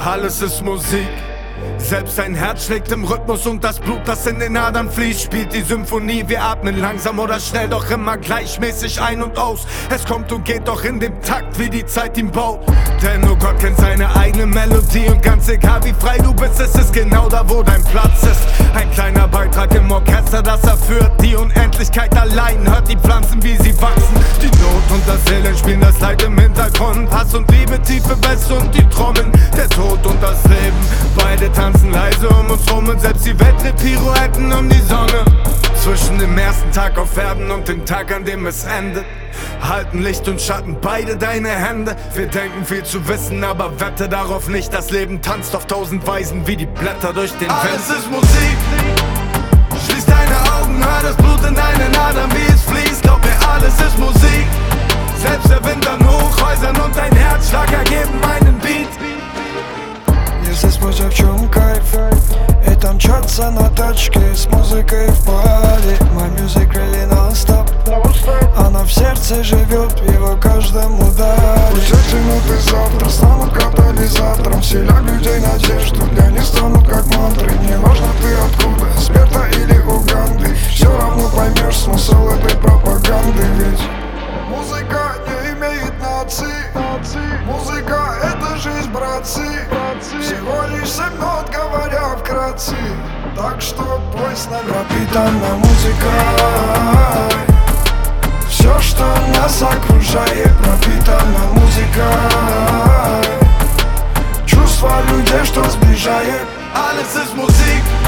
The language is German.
Alles ist Musik. Selbst dein Herz schlägt im Rhythmus und das Blut, das in den Adern fließt, spielt die Symphonie. Wir atmen langsam oder schnell, doch immer gleichmäßig ein und aus. Es kommt und geht doch in dem Takt, wie die Zeit ihn baut. Denn nur Gott kennt seine eigene Melodie und ganz egal wie frei du bist, es ist genau da, wo dein Platz ist. Ein kleiner Beitrag im Orchester, das erführt die Unendlichkeit allein. Hört die Pflanzen, wie sie wachsen. Die Not und das Elend spielen das Leid im Hintergrund. Hass und Liebe, tiefe Bässe und die Trommeln. Der Tod und das Leben, beide tanzen leise um uns rum und selbst die Welt dreht Pirouetten um die Sonne. Zwischen dem ersten Tag auf Erden und dem Tag, an dem es endet, halten Licht und Schatten beide deine Hände. Wir denken viel zu wissen, aber wette darauf nicht. Das Leben tanzt auf 1000 Weisen wie die Blätter durch den Wind. Alles ist Musik. Schließ deine Augen, hör das Blut in deinen Adern, wie es fließt. Glaub mir, alles ist Musik. Selbst der Wind an Hochhäusern und dein Herzschlag ergeben einen Beat. Если спустя в чем кайф и там мчаться на тачке с музыкой в паре. My music really non-stop. Она в сердце живет, в его каждом ударе. Пусть эти минуты завтра станут катализатором, вселя людей надежду, для них станут как мантры. Неважно ты откуда, с Перта или Уганды, все равно поймешь смысл этой пропаганды. Ведь музыка не имеет нации. Музыка — это жизнь, братцы. Всего лишь 7 нот, говоря вкратце. Так что пой с нами. Пропитана музыкой. Все, что нас окружает, пропитана музыкой. Чувства людей, что сближает. Alles ist Musik.